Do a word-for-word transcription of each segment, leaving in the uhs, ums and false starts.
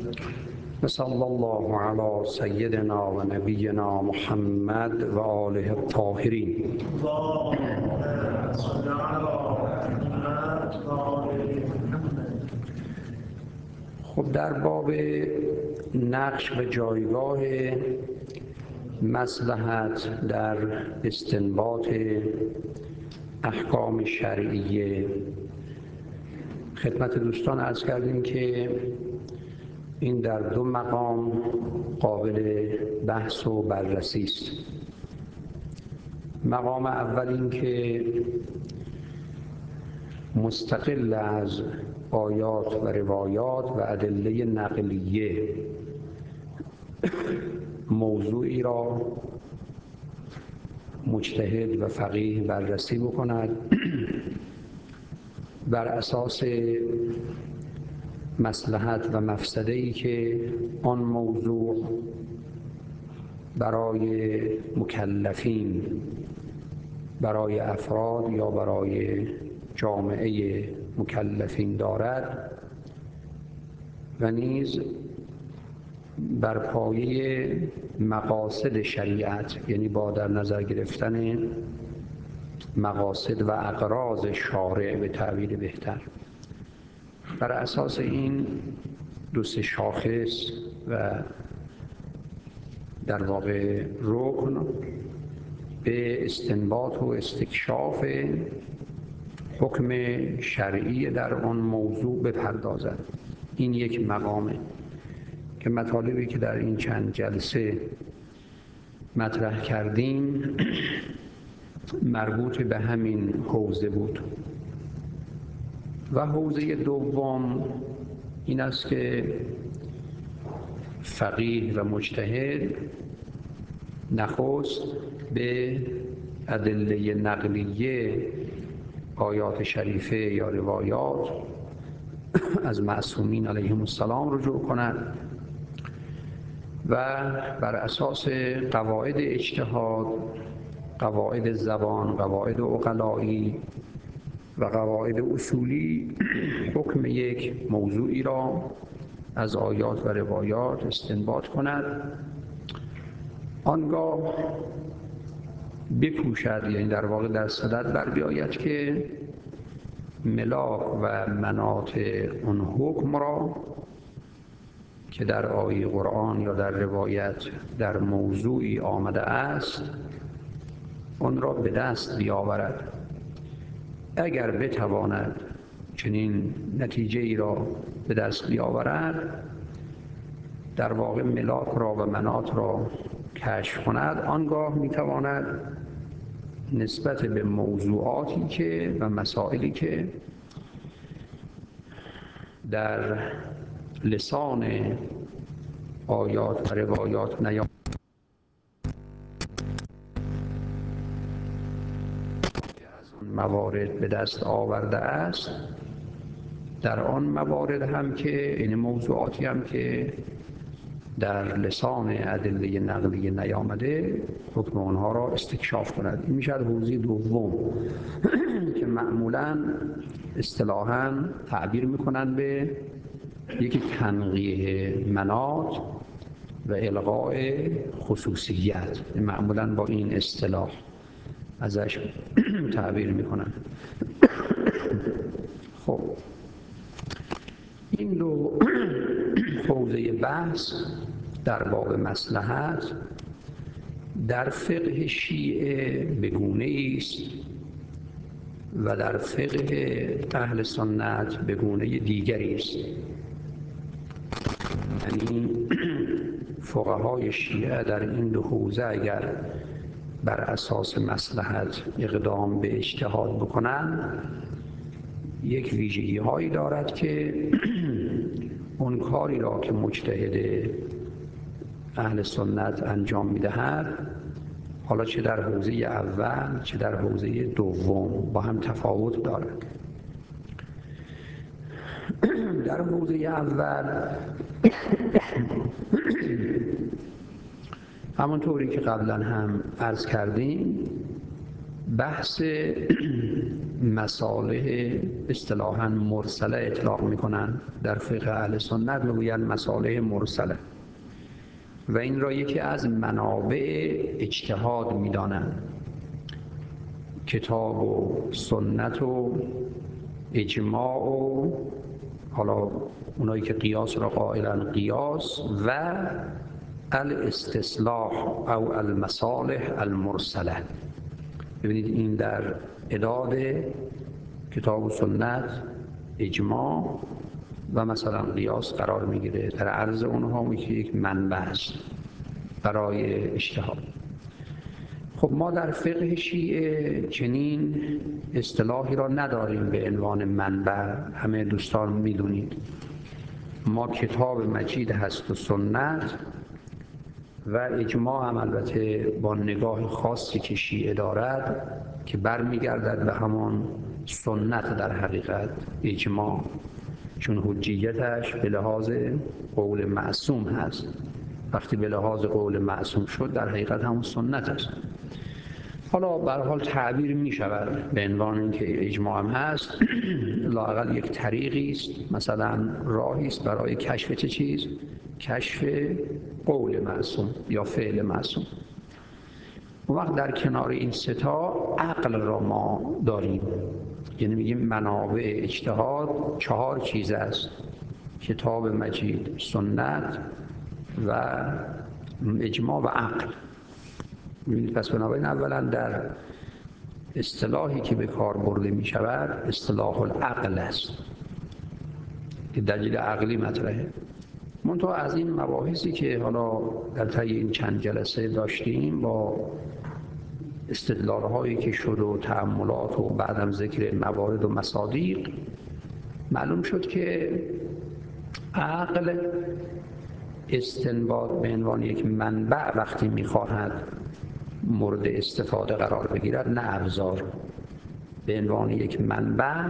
صلی الله علی سیدنا و نبینا محمد و آله الطاهرین. خب در باب نقش و جایگاه مصلحت در استنباط احکام شرعیه خدمت دوستان عرض کردیم که این در دو مقام قابل بحث و بررسی است. مقام اول این که مستقل از آیات و روایات و ادله نقلیه موضوعی را مجتهد و فقیه بررسی بکند بر اساس مصلحت و مفسده‌ای که آن موضوع برای مکلفین، برای افراد یا برای جامعه مکلفین دارد و نیز بر پایه مقاصد شریعت، یعنی با در نظر گرفتن مقاصد و اغراض شارع به تعبیر بهتر. بر اساس این دو سه شاخص و در واقع رکن به استنباط و استکشاف حکم شرعی در آن موضوع بپردازد. این یک مقامه که مطالبی که در این چند جلسه مطرح کردیم مربوط به همین حوزه بود. و حوزه دوم این است که فقیه و مجتهد نخست به ادله نقلیه آیات شریفه یا روایات از معصومین علیهم السلام رجوع کند و بر اساس قواعد اجتهاد، قواعد زبان، قواعد عقلایی و قواعد اصولی حکم یک موضوعی را از آیات و روایات استنباط کند. آنگاه بکوشد، یعنی در واقع در صدد بر بیاید که ملاک و مناط اون حکم را که در آیه قرآن یا در روایت در موضوعی آمده است آن را به دست بیاورد. اگر بتواند چنین نتیجه ای را به دست بیاورد، در واقع ملاک را و مناط را کشف کند، آنگاه میتواند نسبت به موضوعاتی که و مسائلی که در لسان آیات و روایات نیامده موارد به دست آورده است، در آن موارد هم که این موضوعاتی هم که در لسان ادله نقلی نیامده حکم آنها را استکشاف کند. این میشه حوزه دوم که معمولاً اصطلاحاً تعبیر میکنن به یک تنقیح مناط و الغاء خصوصیت. معمولاً با این اصطلاح ازش تعبیر میکنن. خب این دو حوزه بحث در باب مصلحت در فقه شیعه به گونه‌ای است و در فقه اهل سنت به گونه دیگری است. یعنی فقهای شیعه در این دو حوزه اگر بر اساس مصلحت اقدام به اجتهاد بکنند، یک ویژگی هایی دارد که اون کاری را که مجتهد اهل سنت انجام میدهد، حالا چه در حوزه اول چه در حوزه دوم، با هم تفاوت دارد. در حوزه اول همونطوری که قبلا هم عرض کردیم بحث مصالح اصطلاحاً مرسله اطلاق میکنن. در فقه اهل سنت میگویند مصالح مرسله و این را یکی از منابع اجتهاد میدانند. کتاب و سنت و اجماع و حالا اونایی که قیاس را قائلن قیاس و الاستصلاح او المصالح المرسله. ببینید این در اعداد کتاب و سنت، اجماع و مثلا قیاس قرار میگیره. در عرض اونها میشه یک منبع است برای اجتهاد. خب ما در فقه شیعه چنین اصطلاحی را نداریم به عنوان منبع. همه دوستان میدونید ما کتاب مجید هست و سنت و اجماع هم البته با نگاه خاصی که شیعه دارد که برمیگردد به همان سنت. در حقیقت اجماع چون حجیتش به لحاظ قول معصوم هست، وقتی به لحاظ قول معصوم شد در حقیقت همون سنت است. حالا به هر حال تعبیر می شود به عنوان اینکه اجماع هم هست لااقل یک طریقی است، مثلا راهی است برای کشف چه چیز؟ کشف قول معصوم یا فعل معصوم. اون وقت در کنار این سه تا عقل را ما داریم، یعنی میگیم منابع اجتهاد چهار چیز است: کتاب مجید، سنت و اجماع و عقل. پس بنابراین اولا در اصطلاحی که به کار برده می شود اصطلاح العقل است که دلیل عقلی مطرحه. منتها از این مباحثی که حالا در طی این چند جلسه داشتیم با استدلال‌هایی که شد و تأملات و بعدم ذکر موارد و مصادیق معلوم شد که عقل استنباط به عنوان یک منبع وقتی می‌خواهد مورد استفاده قرار بگیرد، نه ابزار، به عنوان یک منبع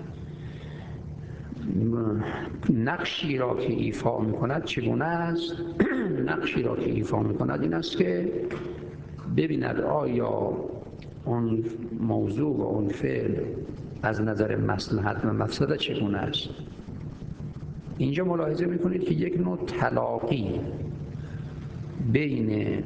نقشی را که ایفا می‌کند چگونه است؟ نقشی را که ایفا می‌کند این است که ببیند آیا اون موضوع و اون فعل از نظر مصلحت و مفسده چگونه است. اینجا ملاحظه می‌کنید که یک نوع تلاقی بین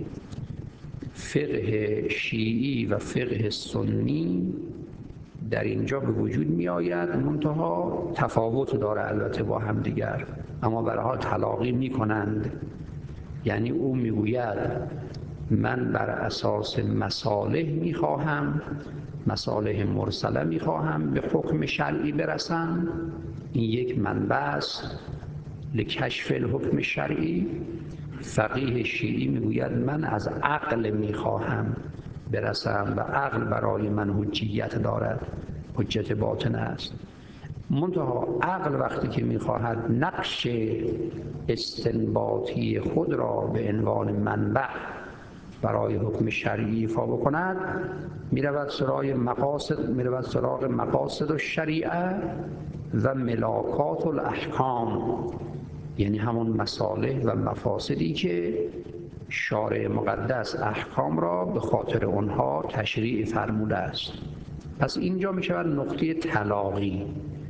فقه شیعی و فقه سنی در اینجا به وجود می آید، منتها تفاوت داره البته با هم دیگر، اما به هر حال تلاقی می کنند. یعنی او می گوید من بر اساس مصالح می خواهم، مصالح مرسله می خواهم به حکم شرعی برسم. این یک منبع است لکشف الحکم شرعی. فقیه شیعی میگوید من از عقل میخواهم برسم و عقل برای من حجیت دارد، حجت باطن است. منتها عقل وقتی که میخواهد نقش استنباطی خود را به عنوان منبع برای حکم شرعی ایفا بکند، میرود سراغ مقاصد میرود سراغ مقاصد الشریعه و ملاکات الاحکام، یعنی همون مصالح و مفاسدی که شارع مقدس احکام را به خاطر آنها تشریع فرموده است. پس اینجا می شود نقطه تلاقی،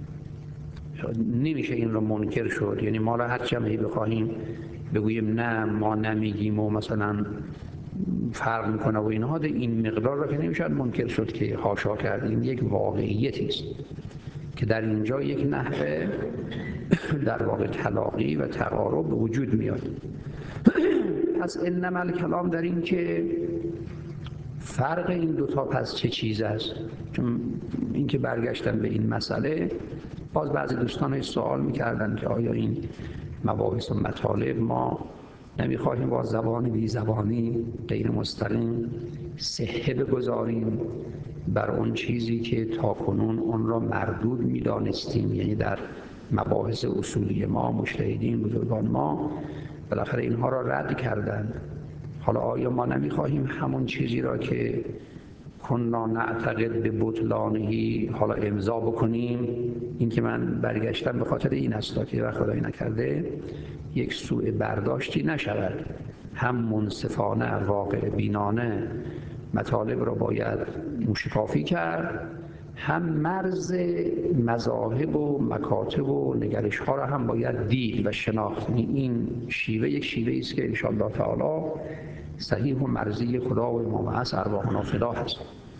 نمیشه این را منکر شد. یعنی ما را هر چه بخواهیم بگوییم نه ما نمیگیم و مثلا فرق میکنه و اینها، این مقدار را که نمیشه منکر شد که حاشا کردیم. یک واقعیتی است که در اینجا یک نحوه در واقع تلاقی و تقارب به وجود میاد. پس انما الکلام در این که فرق این دوتا پس چه چیز است. چون این که برگشتن به این مسئله، باز بعضی دوستان سوال میکردن که آیا این مباحث و مطالب ما نمیخواهیم با زبان بی زبانی غیر مستقیم صحه بگذاریم بر اون چیزی که تا کنون اون را مردود میدانستیم. یعنی در مباحث اصولی ما مجتهدین بزرگان ما بالاخره اینها را رد کردند. حالا آیا ما نمیخواهیم همون چیزی را که کنا نعتقد به بطلانهی حالا امضا بکنیم؟ این که من برگشتم به خاطر این است که و خدای نکرده یک سوء برداشتی نشود، هم منصفانه واقع بینانه مطالب را باید موشکافی کرد، هم مرز مذاهب و مکاتب و نگرش ها را هم باید دید و شناخت. این شیوه یک شیوه است که انشاءالله تعالی صحیح و مرزی خدا و امام عصر ارواحنا فدا هست.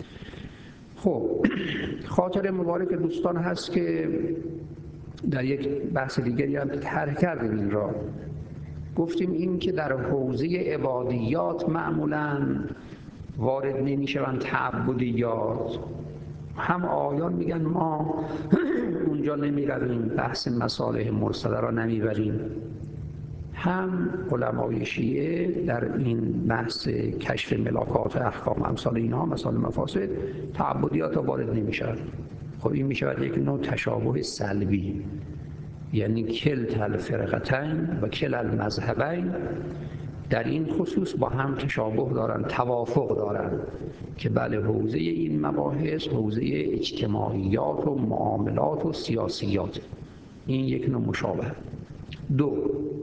خب خاطر مبارک دوستان هست که در یک بحث دیگری هم طرح کردیم این را. گفتیم این که در حوزه عبادیات معمولاً وارد نمی‌شوند تعبدیات، هم آیان میگن ما اونجا نمی‌رویم، بحث مصالح مرسله را نمیبریم، هم علمای شیعه در این بحث کشف ملاکات احکام امثال اینها مسائل مفاسد تعبدیات را وارد نمی‌شوند. خب این میشود یک نوع تشابه سلبی، یعنی کلتا الفرقتین و کلا المذهبین در این خصوص با هم تشابه دارند، توافق دارند که بله حوزه این مباحث حوزه اجتماعیات و معاملات و سیاسیات، این یک نوع مشابه. دو،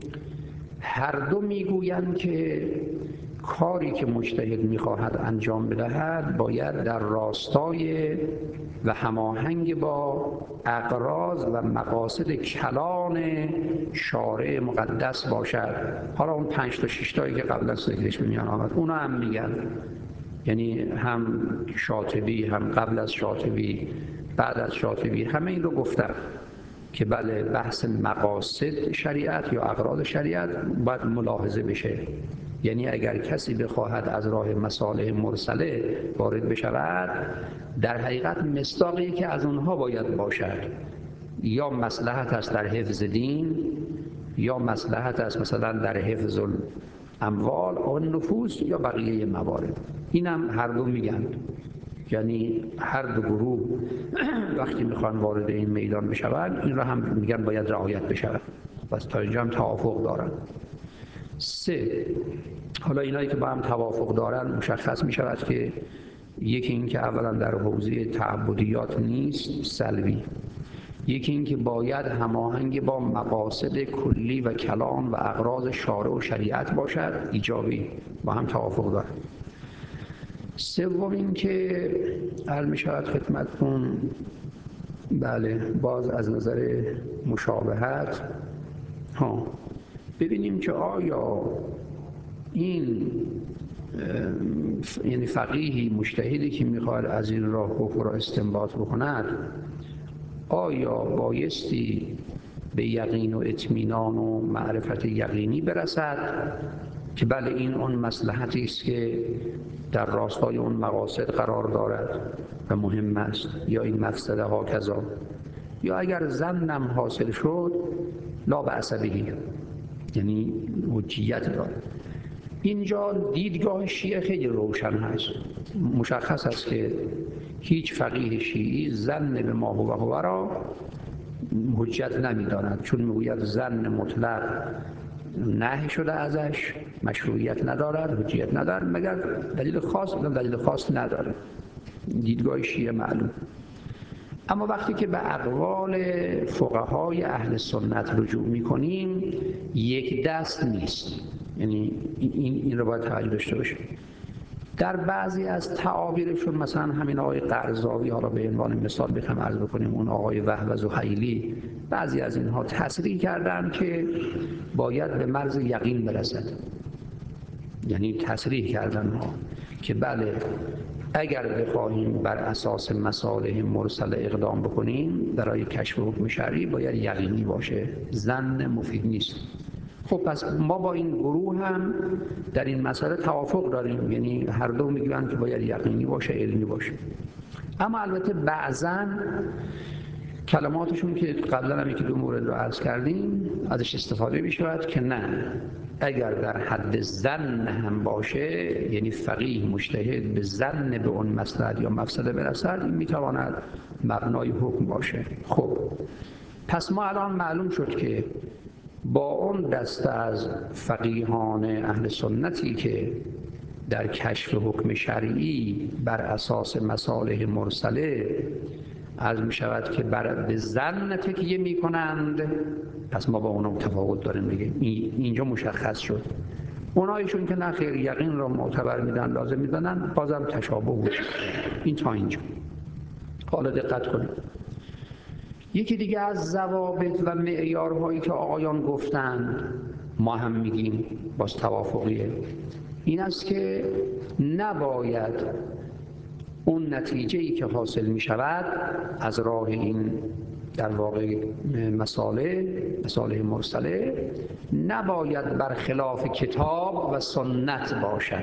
هر دو میگویند که کاری که مجتهد میخواهد انجام بدهد باید در راستای و هماهنگ با اغراض و مقاصد کلان شارع مقدس باشد. حالا اون پنج تا شش تایی که قبلا ذکرش به میان آمد اونا هم میگن، یعنی هم شاطبی، هم قبل از شاطبی، بعد از شاطبی، همه این رو گفتن که بله بحث مقاصد شریعت یا اغراض شریعت باید ملاحظه بشه. یعنی اگر کسی بخواهد از راه مصالح مرسله وارد بشود، در حقیقت مصداقی که از اونها باید باشد، یا مصلحت است در حفظ دین، یا مصلحت است مثلا در حفظ الاموال و النفوس، یا بقیه موارد. اینم هر دو میگن، یعنی هر دو گروه وقتی میخوان وارد این میدان بشوند این را هم میگن باید رعایت بشود. پس تا اینجا هم توافق دارن. سه، حالا اینایی که با هم توافق دارن مشخص میشود که یکی این که اولا در حوزه تعبدیات نیست، سلبی. یکی این که باید هماهنگ با مقاصد کلی و کلان و اغراض شارع و شریعت باشد، ایجابی، با هم توافق دارن. سوم این که عرض می‌شود خدمتتون بله باز از نظر مشابهت ها ببینیم که آیا این یعنی فقیهی مجتهدی که میخواد از این راه حکم را استنباط بکند، آیا بایستی به یقین و اطمینان و معرفت یقینی برسد که بله این اون مصلحتی است که در راستای اون مقاصد قرار دارد و مهم است، یا این مفسده ها کذا، یا اگر ظنم حاصل شد لا بأس بهی، یعنی حجیت دارد. اینجا دیدگاه شیعه خیلی روشن هست. مشخص است که هیچ فقیه شیعی ظن به ما هو هو را حجت نمی‌داند، چون میگوید ظن مطلق نهی شده ازش، مشروعیت ندارد، حجیت ندارد مگر دلیل خاص، دلیل خاص نداره. دیدگاه شیعه معلوم. اما وقتی که به اقوال فقهای اهل سنت رجوع می‌کنیم یک دست نیست، یعنی این این رو باید توجه داشته باشیم. در بعضی از تعابیرشون مثلا همین آقای قرضاوی، حالا به عنوان مثال بخوام عرض بکنیم اون آقای وهب زحیلی، بعضی از اینها تصریح کردن که باید به مرز یقین برسد. یعنی تصریح کردن ها که بله اگر بخواهیم بر اساس مصالح مرسله اقدام بکنیم برای کشف حکم شرعی باید یقینی باشه، ظن مفید نیست. خب پس ما با این گروه هم در این مسئله توافق داریم، یعنی هر دو میگن که باید یقینی باشه، علمی باشه. اما البته بعضاً کلماتشون که قبلا هم یکی دو مورد رو عرض کردیم ازش استفاده میشود که نه، اگر در حد ظن هم باشه، یعنی فقیه مجتهد به ظن به اون مصلحت یا مفسده برسد، این میتواند مبنای حکم باشه. خب پس ما الان معلوم شد که با اون دسته از فقیهان اهل سنتی که در کشف حکم شرعی بر اساس مصالح مرسله عرض می شود که بر به ظن تکیه می کنند، پس ما با اونا تفاوت داریم دیگه. اینجا مشخص شد. اونایشون که نه خیر یقین را معتبر میدن لازم میدونن بازم تشابه وجود. این تا اینجا. حالا دقت کنید، یکی دیگه از ضوابط و معیارهایی که آقایان گفتند ما هم میگیم باز توافقیه، این است که نباید اون نتیجه‌ای که حاصل می شود از راه این در واقع مصالح مصالح مرسله نباید برخلاف کتاب و سنت باشد.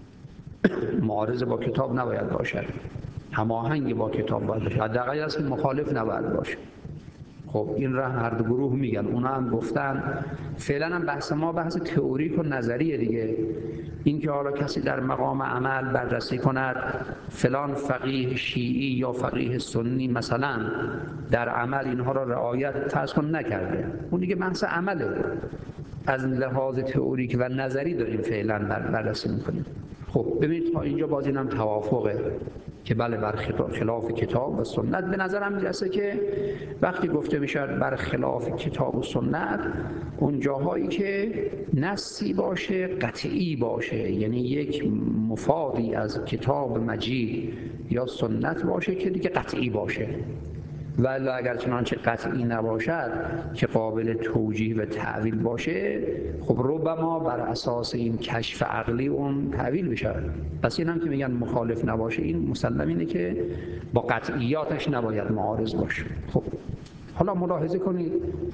معارض با کتاب نباید باشد، هماهنگ با کتاب باید باشد، حداقل از مخالف نباید باشد. خب این را هر دو گروه میگن، اونا هم گفتن. فعلا هم بحث ما بحث تئوریک و نظریه دیگه. این که حالا کسی در مقام عمل بررسی کند فلان فقیه شیعی یا فقیه سنی مثلا در عمل اینها را رعایت فرض کن نکرده، اون دیگه بحث عمله. از لحاظ تئوریک و نظری داریم فعلا بررسی میکنیم. خب ببینید تا اینجا باز اینم توافقه که بله برخلاف کتاب و سنت. به نظرم میرسه که وقتی گفته میشد برخلاف کتاب و سنت، اون جاهایی که نصی باشه قطعی باشه، یعنی یک مفادی از کتاب مجید یا سنت باشه که دیگه قطعی باشه. ولی اگر چنانچه قطعی نباشد که قابل توجیه و تعویل باشه، خب ربما بر اساس این کشف عقلی اون تعویل بشه. پس این هم که میگن مخالف نباشه، این مسلم اینه که با قطعیاتش نباید معارض باشه. خب حالا ملاحظه کنید،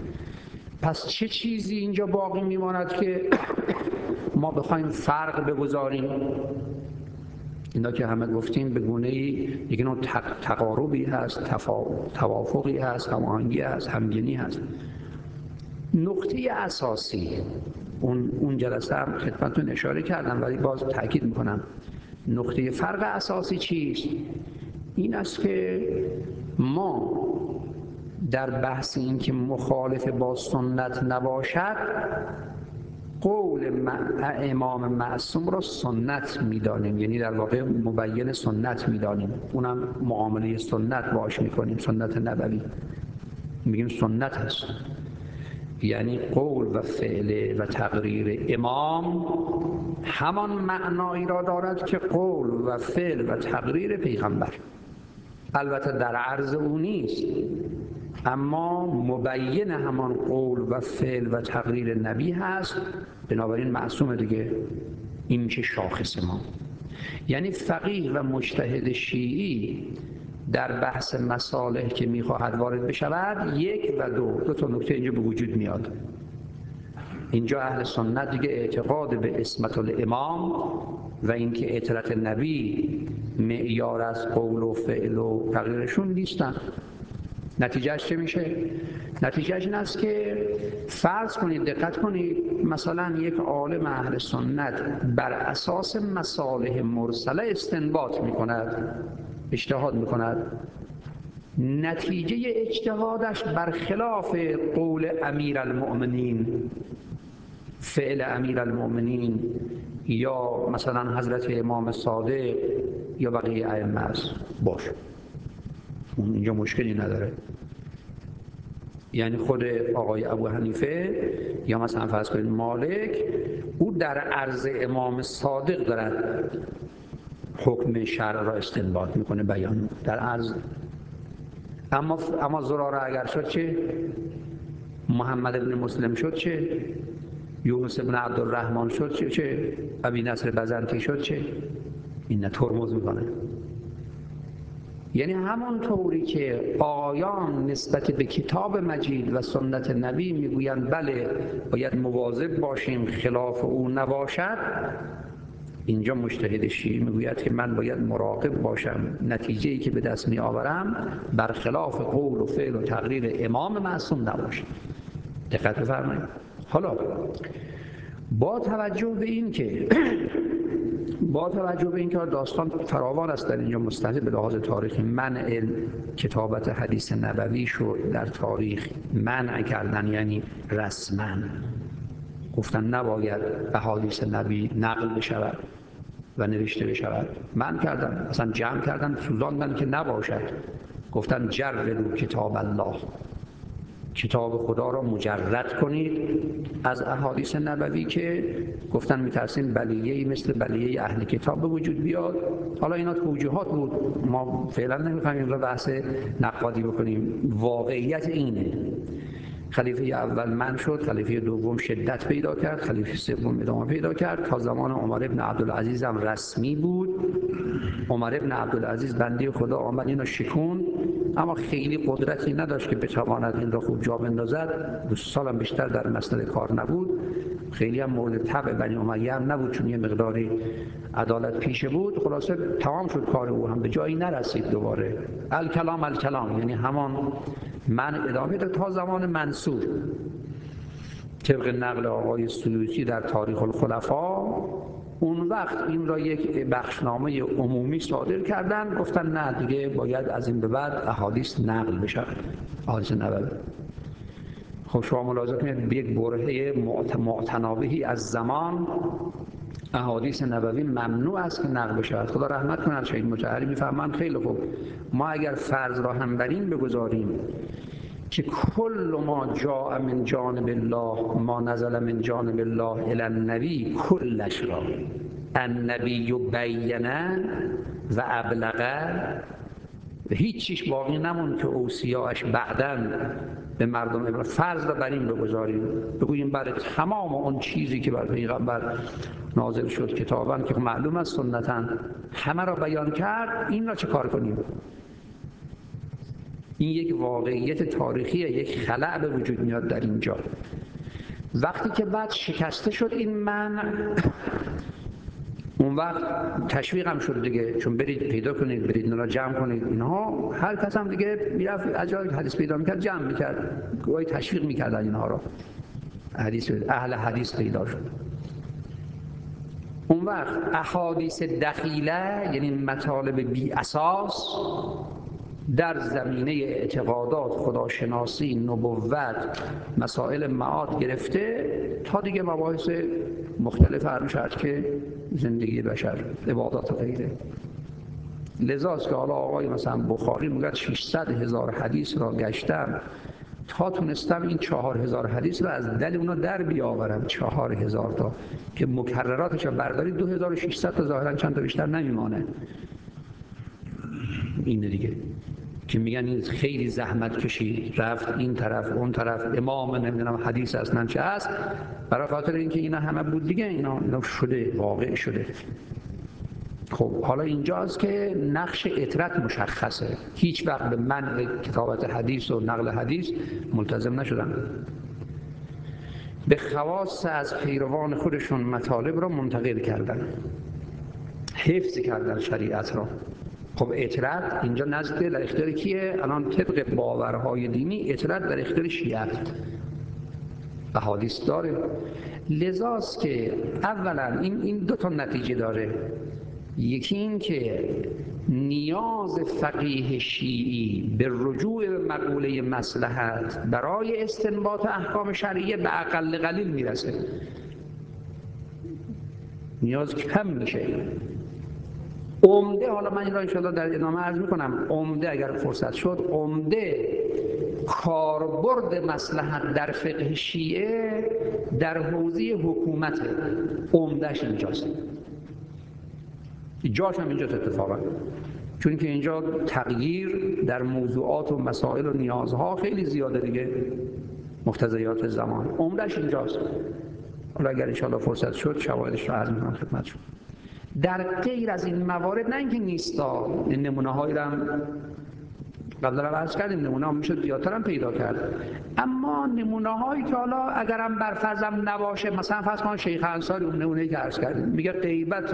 پس چه چیزی اینجا باقی میماند که ما بخوایم فرق بگذاریم؟ اینا که همه گفتیم به گونه‌ای یک نوع تقاربی هست، توافقی هست، هماهنگی هست، همگنی هست. نقطه اساسی اون اون جلسه هم خدمتتون اشاره کردم ولی باز تاکید میکنم، نقطه فرق اساسی چیست؟ این است که ما در بحث این که مخالف با سنت نباشد، قول امام معصوم را سنت میدانیم، یعنی در واقع مبین سنت میدانیم، اونم معامله سنت باش میکنیم، سنت نبوی میگیم سنت هست. یعنی قول و فعل و تقریر امام همان معنایی را دارد که قول و فعل و تقریر پیغمبر. البته در عرض او نیست، اما مبین همان قول و فعل و تقریر نبی هست، بنابراین معصومه دیگه. این میشه شاخص ما. یعنی فقیه و مجتهد شیعی در بحث مصالح که میخواهد وارد بشود، یک و دو دو تا نکته اینجا به وجود میاد. اینجا اهل سنت دیگه اعتقاد به عصمت الامام و اینکه عطرت نبی معیار از قول و فعل و تقریرشون نیستن. نتیجهش چه میشه؟ نتیجهش این است که فرض کنید، دقت کنید، مثلا یک عالم اهل سنت بر اساس مصالح مرسله استنباط میکند، اجتهاد میکند، نتیجه اجتهادش برخلاف قول امیرالمؤمنین، فعل امیرالمؤمنین یا مثلا حضرت امام صادق یا بقیه ائمه است، باشه، اون اینجا مشکلی نداره. یعنی خود آقای ابو حنیفه یا مثلا فرض کنید مالک، او در عرض امام صادق دارد حکم شرع را استنباط میکنه، بیان در عرض. اما اما زراره اگر شد چه؟ محمد ابن مسلم شد چه؟ یونس ابن عبدالرحمن شد چه؟ چه؟ ابی نصر بزنطی شد چه؟ این نه ترمز میکنه. یعنی همون طوری که آیان نسبت به کتاب مجید و سنت نبی میگویند بله باید مواظب باشیم خلاف او نباشد، اینجا مجتهد شیعی میگوید که من باید مراقب باشم نتیجه‌ای که به دست می آورم برخلاف قول و فعل و تقریر امام معصوم نباشد. دقت بفرمایید. حالا با توجه به این که با توجه به اینکه داستان فراوان است در اینجا مستحضر به لحاظ تاریخی، منع کتابت حدیث نبوی شد در تاریخ، منع کردن یعنی رسما گفتن نباید احادیث نبی نقل بشود و نوشته بشود، منع کردن، اصلا جمع کردن، سوزاندن که نباشد، گفتن جردوا کتاب الله. کتاب خدا را مجرد کنید از احادیث نبوی که گفتن میترسیم بلیه‌ای مثل بلیه اهل کتاب به وجود بیاد. حالا اینا توجیهات بود، ما فعلا نمیخوایم این را بحث نقادی بکنیم. واقعیت اینه، خلیفه اول منع شد، خلیفه دوم شدت پیدا کرد، خلیفه سوم ادامه پیدا کرد، تا زمان عمر ابن عبدالعزیز هم رسمی بود. عمر ابن عبدالعزیز بنده خدا آمد اینو شکوند، اما خیلی قدرتی نداشت که بتواند این را خوب جا بندازد. دو سالم بیشتر در مسئله کار نبود، خیلی هم مورد طبع بنی امیه هم نبود، چون یه مقداری عدالت پیشه بود. خلاصه تمام شد کار او، هم به جایی نرسید. دوباره الکلام الکلام، یعنی همان من ادامه داد تا زمان منصور. طبق نقل آقای سیوطی در تاریخ الخلفا، اون وقت این را یک بخشنامه عمومی صادر کردن، گفتن نه دیگه باید از این به بعد احادیث نقل بشه، احادیث نبوی. خب شما ملاحظه کنید به یک برهه معتنابهی از زمان احادیث نبوی ممنوع است که نقل بشه. خدا رحمت کنه شهید مطهری میفهمن خیلی خوب. ما اگر فرض را هم بر این بگذاریم که کل ما جاء من جانب الله ما نزل من جانب الله الی النبی، کلش را النبی بیانه و ابلغه، هیچ چیش باقی نمون که اوصیاش بعداً به مردم ابراز. فرض را بر این بگذاریم، بگوییم برای تمام اون چیزی که بر پیغمبر نازل شد کتابن که معلوم است سنتاً همه را بیان کرد، این را چه کار کنیم؟ این یک واقعیت تاریخیه، یک خلأ به وجود میاد در اینجا. وقتی که بعد شکسته شد این من، اون وقت تشویق هم شد دیگه، چون برید پیدا کنید، برید اینا را جمع کنید، اینها هر کس هم دیگه میرفت از جایی حدیث پیدا میکرد جمع میکرد، گویا تشویق میکردن اینها را، حدیث اهل حدیث پیدا شد. اون وقت احادیث دخیله، یعنی مطالب بی اساس در زمینه اعتقادات، خداشناسی، نبوت، مسائل معاد گرفته تا دیگه مباحث مختلف عرض شد که زندگی بشر، عبادات و غیره. لذاست که حالا آقای مثلا بخاری میگه ششصد هزار حدیث را گشتم تا تونستم این چهار هزار حدیث را از دل اونا در بیاورم. چهار هزار تا که مکرراتش را برداری دو هزار و ششصد تا ظاهرا چند تا بیشتر نمیمانه. این دیگه که میگن این خیلی زحمت کشید، رفت این طرف اون طرف، امام نمیدونم حدیث اصلا چه هست، برای خاطر اینکه اینا همه بود دیگه، اینا, اینا شده، واقع شده. خب حالا اینجاست که نقش اطرت مشخصه. هیچ وقت به منع کتابت حدیث و نقل حدیث ملتزم نشدن. به خواص از پیروان خودشون مطالب را منتقل کردن، حفظ کردن شریعت را. خب اطرت اینجا نزد در اختیار کیه؟ الان طبق باورهای دینی اطرت در اختیار شیعه احادیث داره. لذاست که اولا این این دو تا نتیجه داره. یکی این که نیاز فقیه شیعی به رجوع به مقوله مصلحت برای استنباط احکام شرعیه به اقل قلیل میرسه، نیاز کم میشه. عمده، حالا من این را انشاءالله در ادامه عرض میکنم، عمده اگر فرصت شد، عمده کاربرد مصلحت در فقه شیعه در حوزه حکومت، عمدهش اینجاست. جاش هم اینجاست اتفاقا، چون که اینجا تغییر در موضوعات و مسائل و نیازها خیلی زیاده دیگه، مقتضیات زمان، عمدهش اینجاست. حالا اگر انشاءالله فرصت شد شواهدش رو عرض میکنم خدمتتون. در غیر از این موارد نه اینکه نیستا، این نمونه هایی رو هم قبلا رو عرض کردیم، نمونه ها میشد زیادتر هم پیدا کرد، اما نمونه هایی که حالا اگرم بر فرضم نباشه، مثلا فرض کن شیخ انصاری اون نمونه‌ای که عرض کردیم میگه غیبت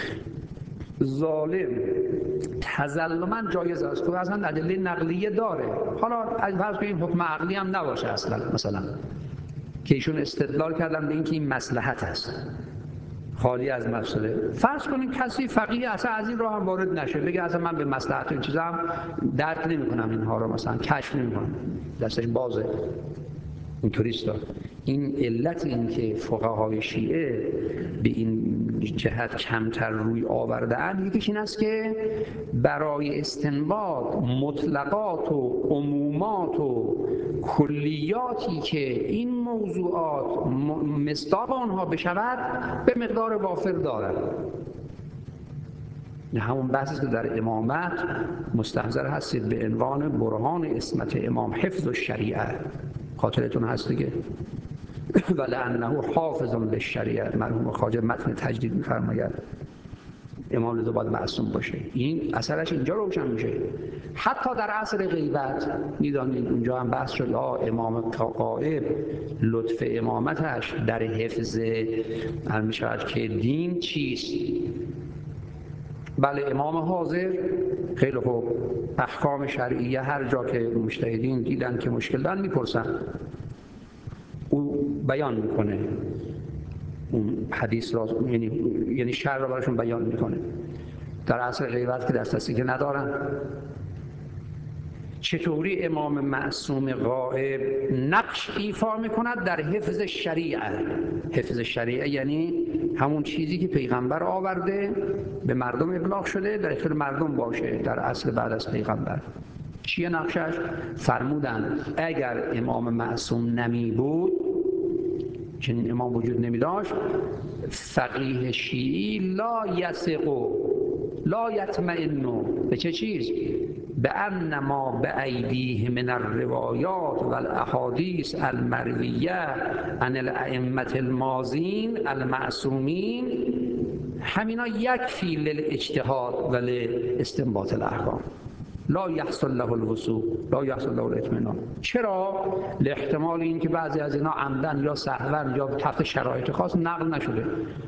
ظالم تظلما جایز است، تو اصلا ادله نقلیه داره. حالا از فرض کنیم حکم عقلی هم نباشه اصلا، مثلا که ایشون استدلال کردن به اینکه این مصلحت است خالی از مسئله. فرض کنیم کسی فقیه اصلا از این راه هم وارد نشه، بگه اصلا من به مصلحت این چیزا هم درک نمی‌کنم، اینها رو مثلا کشف نمی‌کنم، دستش بازه، اینطوریست. این علت این که فقهای شیعه به این جهت کمتر روی آورده‌اند، یکیش این است که برای استنباط مطلقات و عمومات و کلیاتی که این موضوعات مصداق آنها بشود به مقدار وافر دارد. همون بحثی که در امامت مستحضر هستید به عنوان برهان عصمت امام حفظ الشریعه، خاطرتون هست دیگه، ولعنه حافظ للشریعه، مرحوم خواجه متن تجدید می‌فرماید امام لذا باید معصوم باشه. این اثرش اینجا روشن میشه. حتی در عصر غیبت میدانید اونجا هم بحث شد امام غائب لطف امامتش در حفظ میشود که دین چیست. بله امام حاضر خیلی خوب احکام شرعیه هر جا که مجتهدین دیدن که مشکل دارن میپرسن، او بیان میکنه اون حدیث را، یعنی یعنی شرع را براشون بیان میکنه. در عصر غیبت که دسترسی که ندارن، چطوری امام معصوم غائب نقش ایفا میکند در حفظ شریعه؟ حفظ شریعه یعنی همون چیزی که پیغمبر آورده به مردم ابلاغ شده در اختیار مردم باشه در عصر بعد از پیغمبر. چیه نقشش؟ فرمودن اگر امام معصوم نمی بود، چنین امام وجود نمی داشت، فقیه شیعی لا یثق لا یطمئن به چه چیز؟ به ان ما به ایدیه من الروایات و الاحادیث المرویه عن الائمه الماضین المعصومین، همینا یکفی للاجتهاد و لاستنباط الاحکام، لا یحصل له الوثوق لا یحصل له الاطمینان. چرا؟ لاحتمال این که بعضی از اینا عمدن یا سهوا یا تحت شرایط خاص نقل نشده،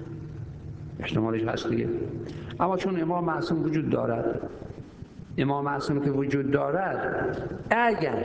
احتمالش هست دیگه. اما چون امام معصوم وجود دارد، امام معصوم که وجود دارد، اگر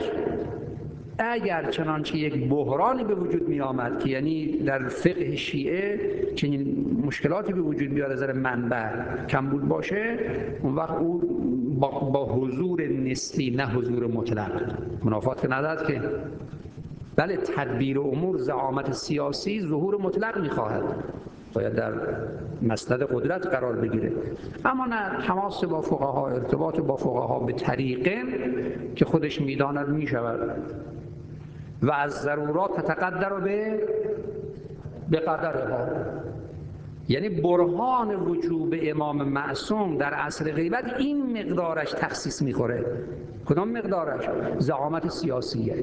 اگر چنانچه یک بحرانی به وجود می آمد که یعنی در فقه شیعه چنین مشکلاتی به وجود بیاد از نظر منبع کمبود باشه، اون وقت او با, با حضور نسبی نه حضور مطلق، منافات که ندارد که. بله تدبیر امور زعامت سیاسی ظهور مطلق می خواهد، باید در مسند قدرت قرار بگیره، اما نه تماس با فقها، ارتباط با فقها به طریقه که خودش میداند میشود و از ضرورات تتقدر به به قدرها. یعنی برهان وجوب امام معصوم در عصر غیبت این مقدارش تخصیص میخوره. کدام مقدارش؟ زعامت سیاسیه.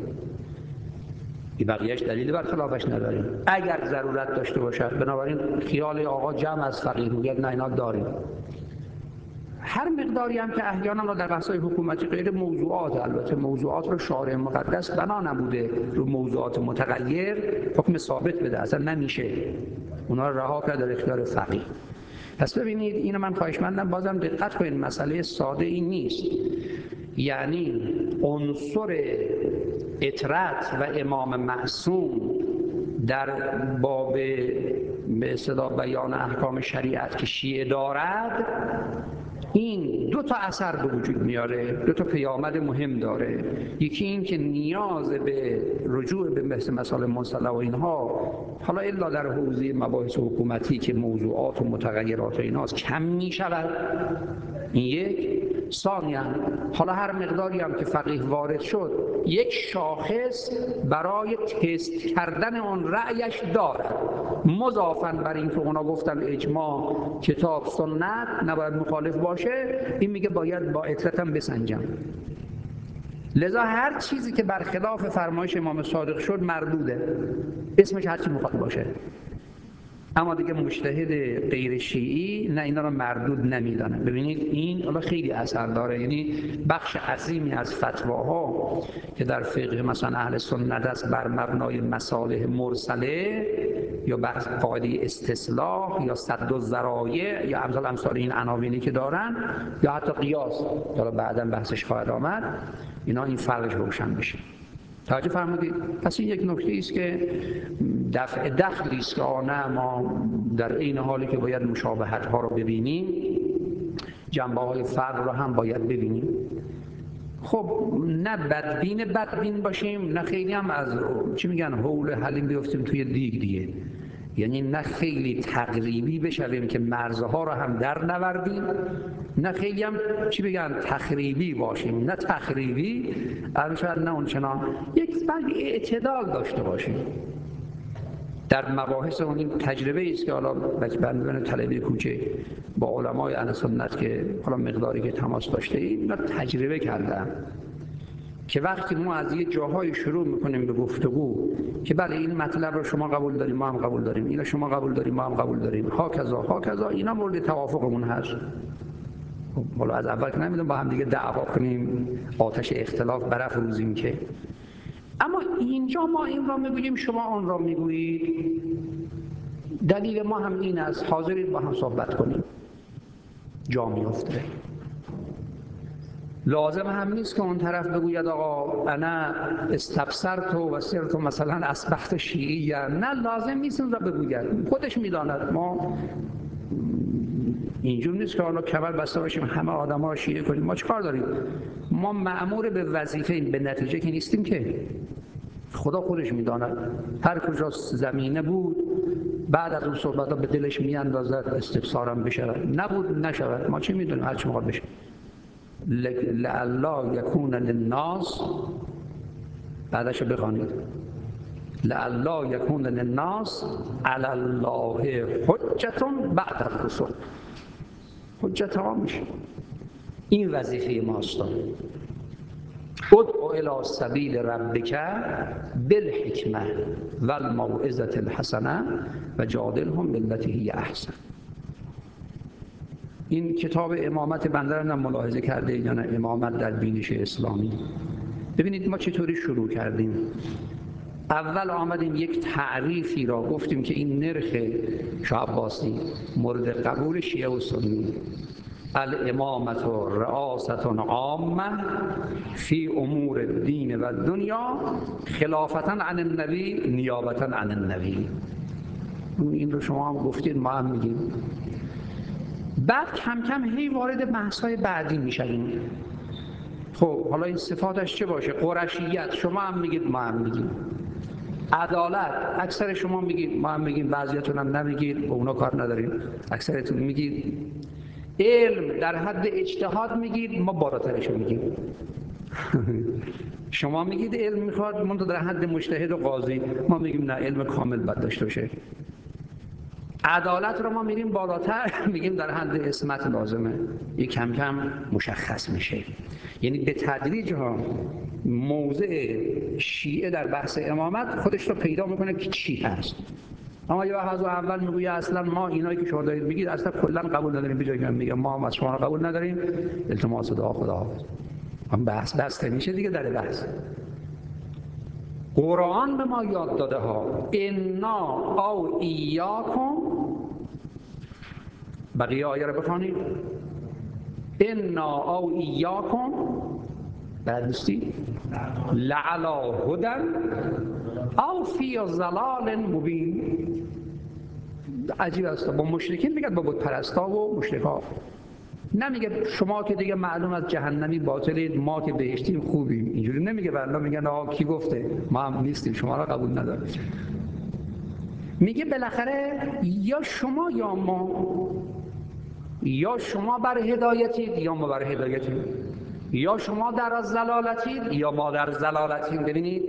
این بقیهش دلیل بر خلافش نداریم اگر ضرورت داشته باشد. بنابراین خیال آقا جمع از فقیهیت نه، اینا داریم. هر مقداری هم که احیانا را در بحث‌های حکومتی غیر موضوعات، البته موضوعات رو شارع مقدس بنا نبوده رو موضوعات متغیر حکم ثابت بده، اصلا نمیشه، اونا رو رها کرد در اختیار فقیه. پس ببینید اینو من خواهشمندم بازم دقت کنید، مسئله ساده این نیست. یعنی عنصر اطرت و امام معصوم در باب به اصطلاح بیان احکام شریعت که شیعه دارد، این دو تا اثر به وجود میاره، دو تا پیامد مهم داره. یکی این که نیاز به رجوع به بحث مسائل مصطلح و اینها، حالا الا در حوزه مباحث حکومتی که موضوعات و متغیرات ایناست، کم میشود. این یک. ثانیاً حالا هر مقداری هم که فقیه وارد شد، یک شاخص برای تست کردن اون رأیش دارد، مضافاً بر این که اونا گفتن اجماع کتاب سنت نباید مخالف باشه، این میگه باید با اطرت هم بسنجم. لذا هر چیزی که برخلاف فرمایش امام صادق شد مردوده، اسمش هر چی میخواد باشه. اما دیگه مجتهد غیر شیعی نه، اینا رو مردود نمیدانه. ببینید این حالا خیلی اثر داره، یعنی بخش عظیمی از فتواها که در فقه مثلا اهل سنت است بر مبنای مصالح مرسله یا بحث قاعده استصلاح یا سد الذرایع یا امثال امثال این عناوینی که دارن، یا حتی قیاس، حالا بعداً بحثش خواهد آمد، اینا این فرقش روشن بشه. توجه فرمودید؟ پس این یک نکته است که دفع دخلی است که آنه ما در این حالی که باید مشابهت ها رو ببینیم، جنبه های فرق رو هم باید ببینیم. خب نه بدبین بدبین باشیم، نه خیلی هم از چی میگن حول حلیم بیفتیم توی دیگ دیگه. یعنی نه خیلی تقریبی بشویم که مرزها رو هم در نوردیم، نه خیلی هم چی بگن تخریبی باشیم، نه تخریبی شاید نه اونچنان، یک اعتدال داشته باشیم در مباحث اون. تجربه است که حالا بندگان طلبه کوچه با علمای اهل سنت که حالا مقداری که تماس داشته ایم تجربه کردم که وقتی ما از یه جاهای شروع میکنیم به گفتگو که بله این مطلب رو شما قبول داریم ما هم قبول داریم، اینو شما قبول داریم ما هم قبول داریم، ها کذا ها کذا، اینا مورد توافقمون هست. خب حالا از اول که نمیدونم با هم دیگه دعوا کنیم، آتش اختلاف برافروزیم که. اما اینجا ما این را میگوییم شما آن را میگویید، دلیل ما هم این است، حاضرید با هم صحبت کنیم، جا میفته. لازم هم نیست که اون طرف بگوید آقا انا استبصرت و صرت مثلا اصبحت شیعی، نه لازم نیست اون را بگوید، خودش میداند. ما اینجور نیست که حالا کمر بسته باشیم همه آدم‌ها رو شیعه کنیم. ما چیکار داریم؟ ما مأمور به وظیفه به نتیجه که نیستیم که، خدا خودش میداند هر کجا زمینه بود بعد از اون صحبت‌ها به دلش میاندازد استفسارم بشود، نبود نشود، ما چه میدونیم هر چی موقع بشه. لعلا یکون للناس، بعدش بخوانید لعلا یکون للناس علی الله حجة بعد الرسل. حجت ها میشه. این وظیفه ماست. ادعو الی سبیل ربک بالحکمة والموعظة الحسنة و جادلهم بالتي هی احسن. این کتاب امامت بنده را ملاحظه کرده یا نه؟ امامت در بینش اسلامی. ببینید ما چطوری شروع کردیم. اول آمدیم یک تعریفی را گفتیم که این نرخ شاه عباسی مورد قبول شیعه و سنی، الامامت و رئاست عامه فی امور الدین و دنیا خلافتا عن النبی نیابتا عن النبی. این رو شما هم گفتید ما هم میگیم. بعد کم کم هی وارد بحث‌های بعدی میشیم. خب حالا این صفاتش چه باشه؟ قرشیت شما هم میگید ما هم میگیم. عدالت اکثر شما میگید ما هم میگیم، بعضیاتون هم نمیگید، با اونا کار نداریم، اکثرتون میگید. علم در حد اجتهاد میگید، ما بالاترش میگیم. شما میگید علم میخواد من در حد مجتهد و قاضی، ما میگیم نه علم کامل باید داشته باشه. عدالت رو ما میریم بالاتر، میگیم در حد عصمت لازمه. یک کم کم مشخص میشه. یعنی به تدریج ها موضع شیعه در بحث امامت خودش رو پیدا میکنه که چی هست. اما یه وقت از اول میگوید اصلا ما اینایی که شما دارید میگید اصلا کلا قبول نداریم، به جای که میگم ما هم از شما قبول نداریم، التماس دعا خدا حافظ. هم بحث بسته میشه دیگه در بحث. قرآن به ما یاد داده ها انا او ایاکم، بقیه آیه رو بخوانید. انا او ایاکم بعد نیستی لعلا هدن او فی ضلال مبین. عجیب است. با مشرکین میگه با بت پرستا و مشرکا، نمیگه شما که دیگه معلوم از جهنمی باطلید ما که بهشتیم خوبیم. اینجوری نمیگه. بنده میگن آقا کی گفته ما هم نیستیم شما را قبول نداریم. میگه بالاخره یا شما یا ما، یا شما بر هدایتید یا ما بر هدایتیم، یا شما در از ضلالتید یا ما در ضلالتیم. ببینید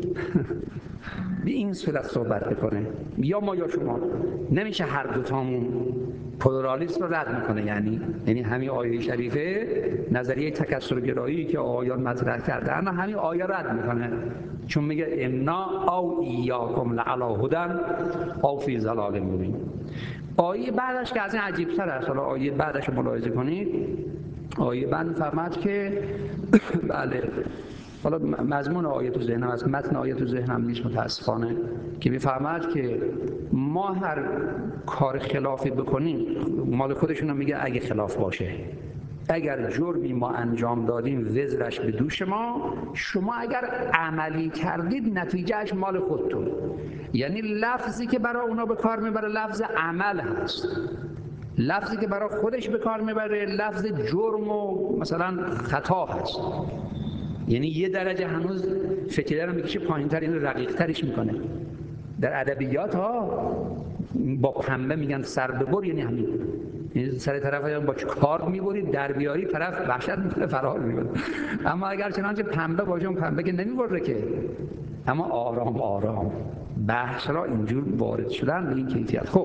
به این صورت صحبت بکنه، یا ما یا شما. نمیشه هر دوتامون. پلورالیسم رو رد میکنه. یعنی یعنی همین آیه شریفه نظریه تکثرگرایی که آیان مطرح کردن همین آیه رد میکنه، چون میگه انا او ایاکم لعلی هدن او فی ضلال مبین. آیه بعدش که از این عجیب‌تر است. حالا آیه بعدش رو ملاحظه کنید. آیه بعد فرمود که بله، حالا مضمون آیه تو ذهنم است، متن آیه تو ذهنم نیست متاسفانه، که میفرماید که ما هر کار خلافی بکنیم، مال خودشون میگه اگه خلاف باشه، اگر جرمی ما انجام دادیم وزرش به دوش ما، شما اگر عملی کردید نتیجهش مال خودتون. یعنی لفظی که برای اونا به کار میبره لفظ عمل هست، لفظی که برای خودش به کار میبره لفظ جرم و مثلا خطا هست. یعنی یه درجه هنوز فتیله رو میکشه پایین‌تر، این رقیق‌ترش میکنه. در ادبیات ها با پنبه میگن سر ببر، یعنی همین، یعنی سر طرف با کار میبری در بیاری طرف وحشت میکنه فرار میکنه. اما اگر چنانچه پنبه باشه، اون پنبه که نمیبره که، اما آرام آرام بحث را اینجور وارد شدن به این کیفیت. خب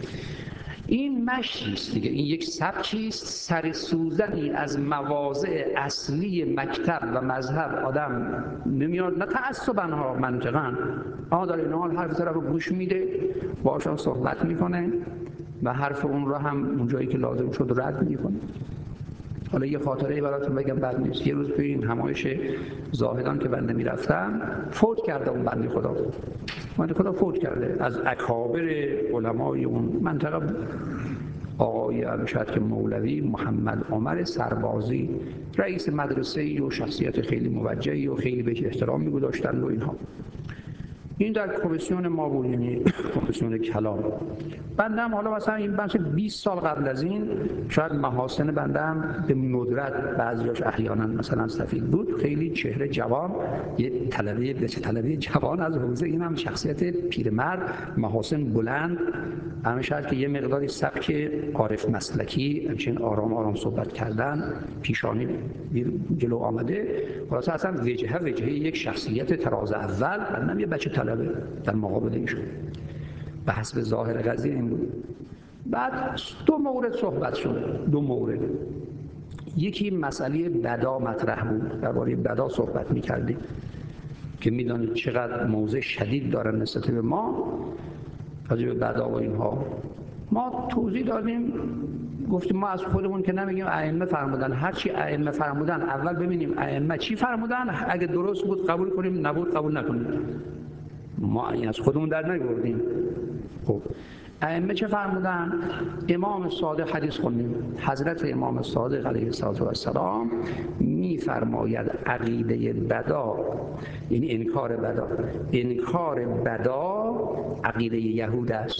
این مشی است دیگه، این یک سبکی است، سر سوزنی از مواضع اصلی مکتب و مذهب آدم نمیاد، نه تعصباً ها، منطقاً آها داره این حال حرف طرف رو گوش میده، باشون صحبت میکنه و حرف اون رو هم اونجایی که لازم شد رد میکنه. حالا یه خاطره براتون بگم بد نیست. یه روز توی این همایش زاهدان که بنده میرفتم فوت کرده اون بنده خدا، بنده خدا فوت کرده، از اکابر علمای اون منطقه آقای شاید که مولوی محمد عمر سربازی، رئیس مدرسه‌ای و شخصیت خیلی موجهی و خیلی بهش احترام می‌گذاشتن و اینها. این در کمیسیون ما بود، یعنی کمیسیون کلام. بندم حالا مثلا این بحث بیست سال قبل از این شاید محاسن بندم به ندرت بعضیاش احیانا مثلا سفید بود، خیلی چهره جوان، یه طلبه بچه طلبه جوان از حوزه، این هم شخصیت پیرمرد، محاسن بلند، همه شاید که یه مقداری سبک عارف مسلکی، همچنین آرام آرام صحبت کردن، پیشانی جلو آمده، خلاص اصلا وجهه وجهه یک شخصیت تراز اول. بندم یه بچه طلبه در مقابل ایشون، به حسب ظاهر قضیه این بود. بعد دو مورد صحبت شد، دو مورد. یکی مسئله بدا مطرح بود، درباره بدا صحبت می‌کردیم که می‌دانید چقدر موضع شدید دارن نسبت به ما راجع به بدا و اینها. ما توضیح دادیم، گفتیم ما از خودمون که نمیگیم ائمه فرمودن، هر چی ائمه فرمودن اول ببینیم ائمه چی فرمودن، اگه درست بود قبول کنیم، نبود قبول نکنیم. ما این از خودمون در نمی‌آوردیم. خب ائمه چه فرمودن؟ امام صادق حدیث خوندیم، حضرت امام صادق علیه السلام می‌فرماید عقیده بدا، یعنی انکار بدا، انکار بدا عقیده یهود است.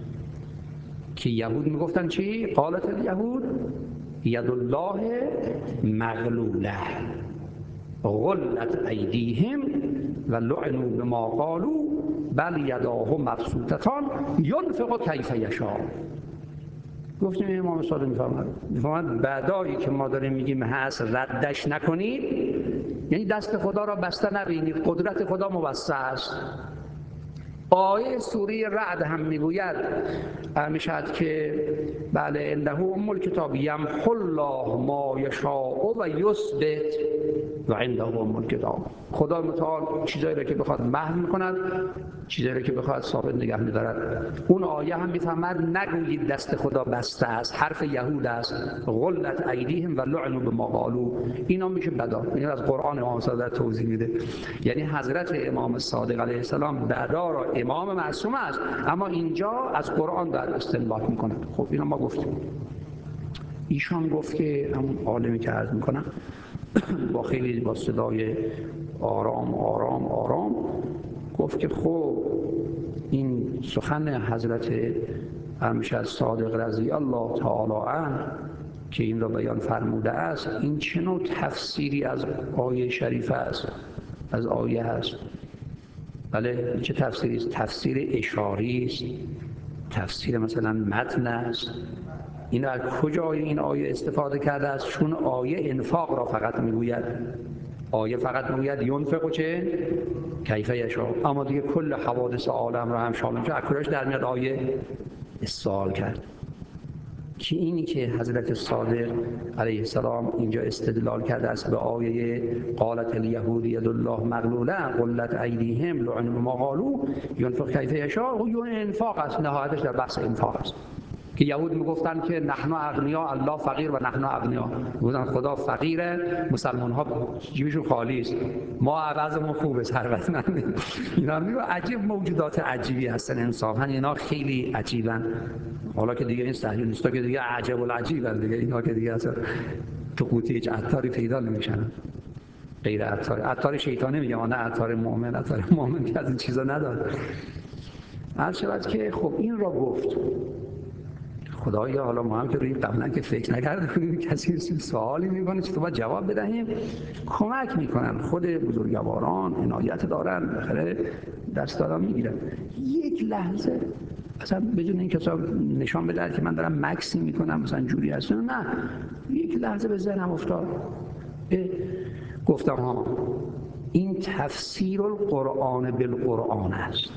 که یهود میگفتن چی؟ قالت الیهود ید الله مغلوله غلت ایدیهم و لعنوا بما قالوا بل یداه مبسوطتان ینفق کیف یشاء. گفتیم امام صادق میفرماید میفرماید بدایی که ما داریم میگیم هست ردش نکنید، یعنی دست خدا را بسته نبینید، قدرت خدا موسع است. آیه سوره رعد هم میگوید میشد که بله انه ام الکتاب یمحو الله ما یشاء و یثبت و عنده ام الکتاب. خدا متعال چیزایی را که بخواد محو میکند، چیزایی را که بخواد ثابت نگه میدارد. اون آیه هم میفهمد نگویید دست خدا بسته است، حرف یهود است، غلت ایدیهم و لعنوا بما قالوا. اینا میشه بدا. این از قرآن امام صادق توضیح میده، یعنی حضرت امام صادق علیه السلام بدا را امام معصوم است، اما اینجا از قرآن داره استنباط میکنه. خب اینا ما گفتیم. ایشان گفت که همون عالمی که عرض میکنم با خیلی با صدای آرام آرام آرام گفت که خب این سخن حضرت امشد صادق رضی الله تعالی عنه که این را بیان فرموده است، این چه نوع تفسیری از آیه شریفه است، از آیه است؟ بله چه تفسیری است؟ تفسیر اشاری است، تفسیر مثلا متن است. این از کجای این آیه استفاده کرده است؟ چون آیه انفاق را فقط میگوید، آیه فقط میگوید ینفق چه کیف یشاء، اما دیگه کل حوادث عالم را هم شامل میشه. از کجاش در میاد آیه؟ سوال کرد که اینی که حضرت صادق علیه السلام اینجا استدلال کرده است به آیه قالت الیهود ید الله مغلوله غلت ایدیهم لعنوا بما قالوا ینفق کیف یشاء، و انفاق است، نهایتش در بحث انفاق است که یهود میگفتن که نحن اغنیا الله فقیر و نحن اغنیا، میگفتن خدا فقیره، مسلمان ها جیبشون خالی است، ما عوضمون خوبه ثروتمند. اینا میگه عجیب موجودات عجیبی هستن انصافا، اینا خیلی عجیبن. حالا که دیگه این صهیونیستا که دیگه عجب العجیبن دیگه، اینا که دیگه اصلا تو قوطی هیچ عطاری پیدا نمیشن غیر عطار، عطار شیطانی میگم، نه عطار مؤمن. عطار مؤمن که از این چیزا نداره. هر شود که خب این را گفت. خدایا حالا ما هم که روی قبلا که فکر نکرده بودیم کسی سوالی میکنه چطور باید جواب بدهیم، کمک میکنن، خود بزرگواران عنایت دارن، بخره دست دادن میگیرن. یک لحظه اصلا بدون این کتاب نشان بده که من دارم مکسی میکنم مثلا جوری هست، نه، یک لحظه به ذهنم افتاد، گفتم ها این تفسیر القرآن بالقرآن است.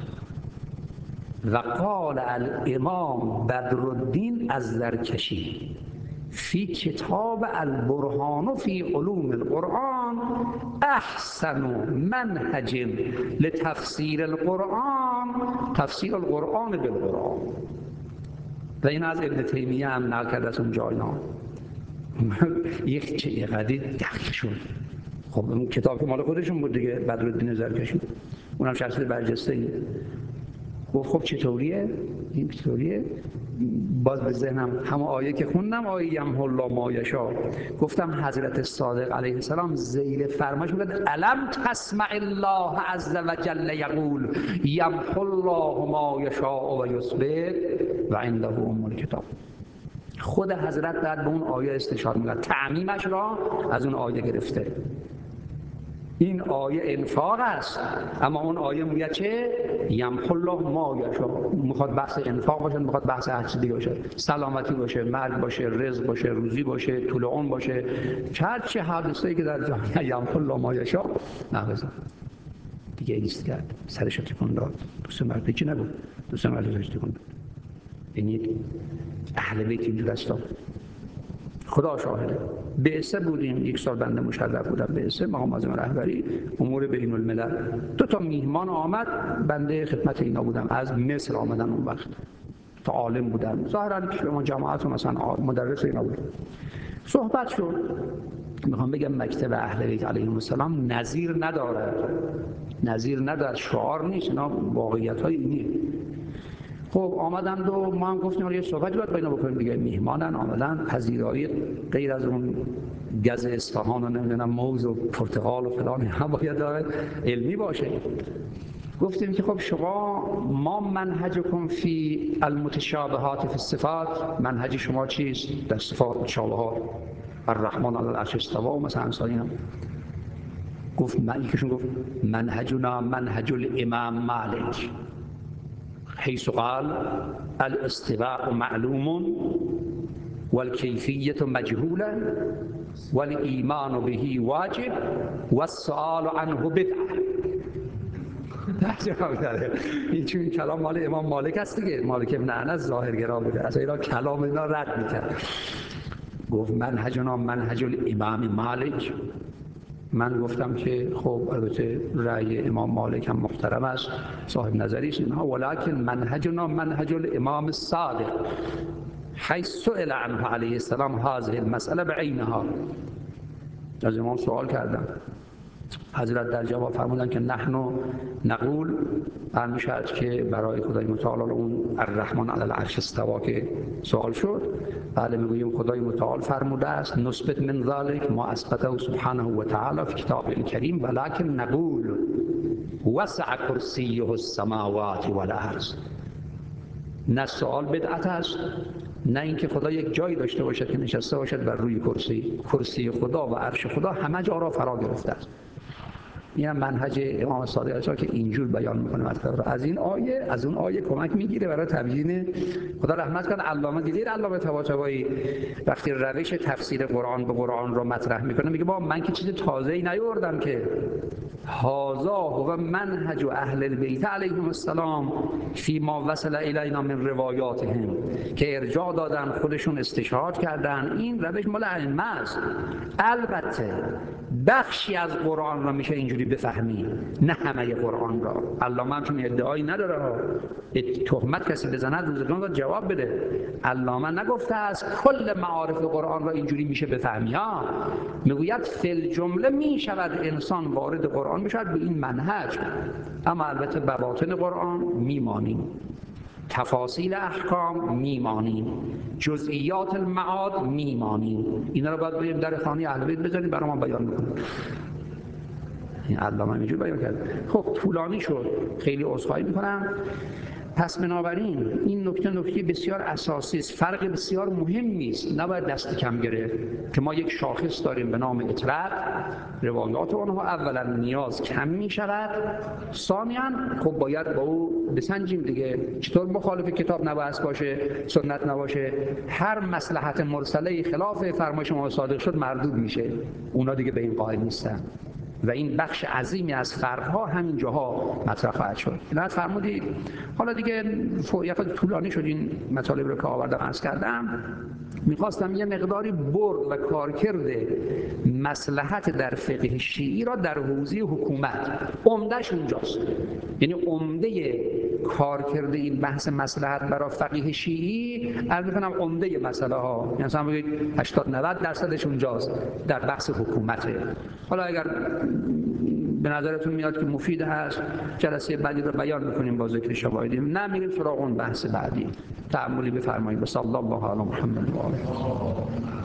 و قال الامام بدرالدین الزرکشی فی کتاب البرهان فی علوم القرآن احسن منهج لتفسیر القرآن تفسیر القرآن بالقرآن. و این از ابن تیمیه هم نقل کرده از اون جایان. یک چه قدری دقیق شد. خب اون کتاب که مال خودشون بود دیگه، بدرالدین زرکشی، اونم شخصیت برجسته‌ای. گفت خب چطوریه؟ این چطوریه؟ باز به ذهنم همه آیه که خوندم، آیه یمحو الله ما یشاء، گفتم حضرت صادق علیه السلام ذیل فرمایش میگه الم تسمع الله عز وجل یقول یمحو الله ما یشاء و یثبت و عنده ام الکتاب. خود حضرت در به اون آیه استشاره میکنه، تعمیمش را از اون آیه گرفته. این آیه انفاق است، اما اون آیه میگه چه؟ یمحو الله ما یشاء. میخواد بحث انفاق باشه، میخواد بحث هر چیزی باشه، سلامتی باشه، مرگ باشه، رزق باشه، روزی باشه، طول عمر باشه، هر چه حادثه‌ای که در جهان یمحو الله ما یشاء نقض دیگه ایست کرد، سرش تکون داد، دوست مرد چی نگو، دوست مرد تکون داد. یعنی اهل بیت اینجور است. خدا شاهده. بعثه بودیم، یک سال بنده مشرف بودم بعثه، مقام معظم رهبری امور بین الملل. دو تا میهمان آمد، بنده خدمت اینا بودم، از مصر آمدن اون وقت، تا عالم بودن، ظاهرا که ما جماعت مثلا مدرس اینا بود. صحبت شد. میخوام بگم مکتب اهل بیت علیهم السلام نظیر ندارد، نظیر ندارد، شعار نیست، اینا واقعیت‌های اینه. خب آمدند و ما هم گفتیم یه صحبتی باید با اینا بکنیم دیگه، میهمانن آمدن، پذیرایی غیر از اون گز اصفهان و نمیدونم موز و پرتقال و فلان هم باید داره علمی باشه. گفتیم که خب شما ما منهجکم فی المتشابهات فی الصفات، منهج شما چیست در صفات متشابهات؟ الرحمن علی العرش استوى و مثلا امثال اینا. گفت من یکیشون گفت منهجنا منهج الامام مالک حيث قال الاستواء معلوم والكيفية مجهولة والإيمان به واجب والسؤال عنه بدعة. این چون کلام مال امام مالک است دیگه، مالک ابن انس ظاهرگرا بوده، از اینا کلام اینا رد میکرد. گفت منهجنا منهج الامام مالک. من گفتم که خب البته رأی امام مالک هم محترم است، صاحب نظری است اینها، ولکن منهجنا منهج الامام الصادق حيث سئل عنه علیه السلام هذه المسأله بعینها. از امام سوال کردم، حضرت در جواب فرمودن که نحن نقول، برمیشد که برای خدای متعال اون الرحمن علی العرش استوا که سوال شد، بله میگوییم خدای متعال فرموده است نثبت من ذلك ما اثبته سبحانه و تعالی فی کتاب الکریم، ولکن نقول وسع کرسیه السماوات والارض. نه سوال بدعت است، نه اینکه خدا یک جایی داشته باشد که نشسته باشد بر روی کرسی. کرسی خدا و عرش خدا همه جا را فرا گرفته است. این منهج امام صادق است که اینجور بیان میکنه مطلب را. از این آیه از اون آیه کمک میگیره برای تبیین. خدا رحمت کنه علامه دیدید علامه طباطبایی وقتی روش تفسیر قرآن به قرآن رو مطرح میکنه میگه با من که چیز تازه‌ای نیاوردم که هذا هو منهج اهل البیت علیهم السلام فی ما وصل الینا من روایاتهم، که ارجاع دادن، خودشون استشهاد کردن، این روش مال ائمه است. البته بخشی از قرآن را میشه اینجوری بفهمی، نه همه قرآن را. علامه هم چون ادعایی نداره، تهمت کسی بزند روزگان را جواب بده. علامه نگفته است کل معارف قرآن را اینجوری میشه بفهمی، ها میگوید فی الجمله میشود انسان وارد قرآن بشود به این منهج، اما البته بواطن قرآن میمانیم، تفاصیل احکام میمانیم، جزئیات المعاد میمانیم. اینا رو باید بریم در خانه اهل بیت بذاریم برای ما بیان بکنیم. این علامه اینجوری بیان کرد. خب طولانی شد، خیلی عذرخواهی میکنم. پس بنابراین این نکته نکته بسیار اساسی است، فرق بسیار مهمی است، نباید دست کم گرفت که ما یک شاخص داریم به نام اطراد. روایات آنها اولا نیاز کم می شود، ثانیاً خب باید با او بسنجیم دیگه، چطور مخالف کتاب نباید باشه، سنت نباشه. هر مصلحت مرسله خلاف فرمایش ما صادق شد مردود میشه، اونا دیگه به این قائل نیستن و این بخش عظیمی از فرق‌ها همین جاها مطرح خواهد شد. اینات فرمودید. حالا دیگه فوقیت طولانی شد این مطالب رو که آوردم عرض کردم. میخواستم یه مقداری برد و کارکرد مصلحت در فقه شیعی را در حوزه حکومت، عمده‌اش اونجاست. یعنی عمده کارکرد این بحث مصلحت برای فقیه شیعی، عرض می‌کنم عمده مسئله ها، یعنی مثلا بگید هشتاد نود درصدش اونجاست در بحث حکومته. حالا اگر به نظرتون میاد که مفید هست، جلسه بعدی رو بیان می‌کنیم با ذکر شواهدی، نه میریم سراغ اون بحث بعدی. تأملی بفرمایید. صلی الله علی محمد و آله.